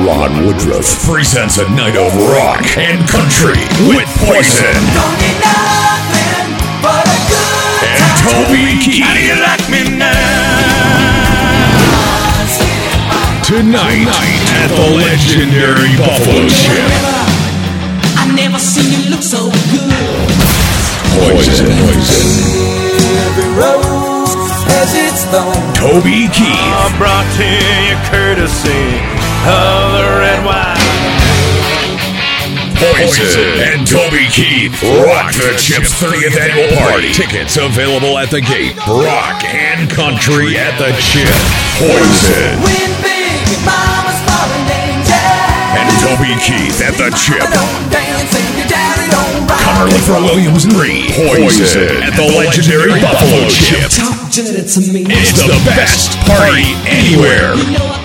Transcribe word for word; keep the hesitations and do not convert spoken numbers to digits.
Ron Woodruff presents a night of rock and country with Poison. Don't need nothing but a good and time. Toby Keith. How do you like me now? Tonight at the legendary Buffalo Ship. I never seen you look so good. Poison. Poison. Every rose has its thorn. Toby Keith. Oh, brought to you courtesy of the red wine. Poison and Toby Keith rock the Chip's thirtieth annual party. Tickets available at the gate. Rock and country at the Chip. Poison Win big, mama's falling danger. and Toby Keith at the Chip. Don't dance and your daddy don't rock. Cumberland for Williams and Reed. Poison at the legendary Buffalo Chip. Talk dirty to me. It's the best party anywhere. You know